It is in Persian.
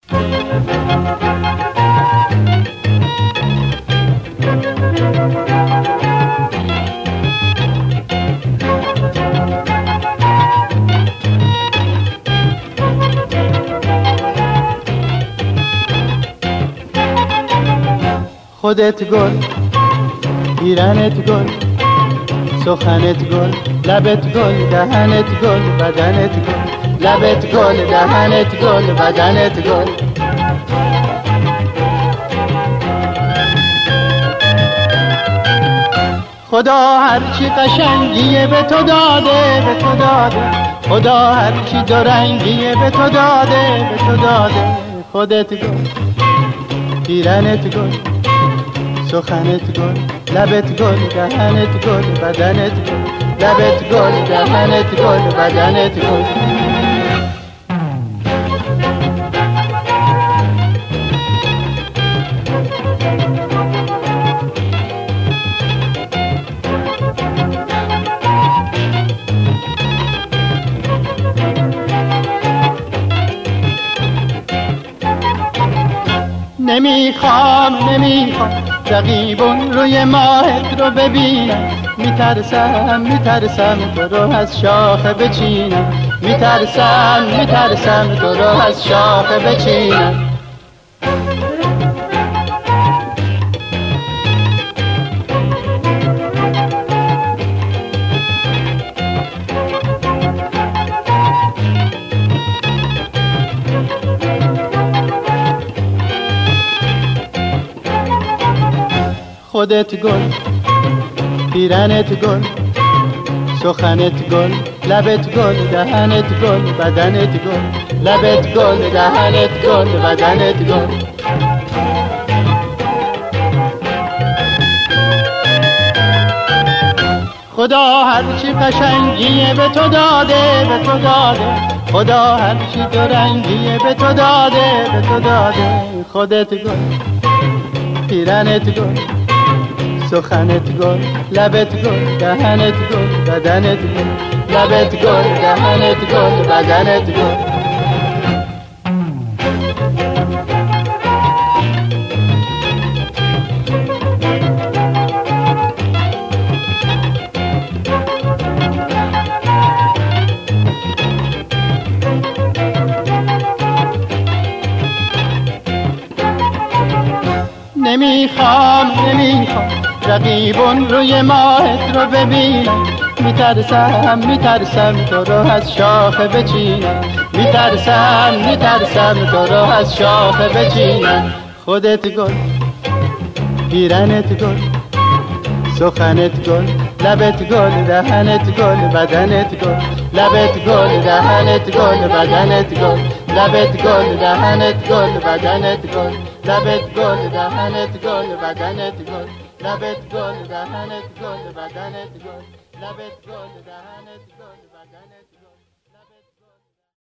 خودت گل، پیرنت گل، سخنت گل، لبت گل، دهنت گل، بدنت گل، لبت گل، دهنت گل، بدنت گل. خدا هرچی قشنگیه به تو داده، به تو داده. خدا هرچی دو رنگیه به تو داده، به تو داده. خودت گل، پیرنت گل، سخنت گل، لبت گل، دهنت گل، بدنت گل، لبت گل، دهنت گل، بدنت گل. نمیخوام رقیبون روی ماهت رو ببینم، میترسم تو رو از شاخه بچینم، میترسم تو رو از شاخه بچینم. خودت گل، پیرنت گل، سخنت گل، لبت گل، دهنت گل، بدنت گل، لبت گل، دهنت گل، بدنت گل. خدا هرچی قشنگیه به تو داده، به تو داده. خدا هرچی دو رنگیه به تو داده، به تو داده. خودت گل، پیرنت گل، سخنت گل، لبت گل، دهنت گل، بدنت گل، لبت گل، دهنت گل، بدنت گل. نمیخوام رقیبون روی ماهت رو ببینم، میترسم تو رو از شاخه بچینم، میترسم تو رو از شاخه بچینم. خودت گل، پیرنت گل، سخنت گل، لبت گل، دهنت گل، بدنت گل، لبت گل، دهنت گل، بدنت گل، لبت گل، دهنت گل، بدنت گل، لبت گل، دهنت گل، بدنت گل، لبت گل، دهنت گل، بدنت گل، لبت گل، دهنت گل، بدنت گل.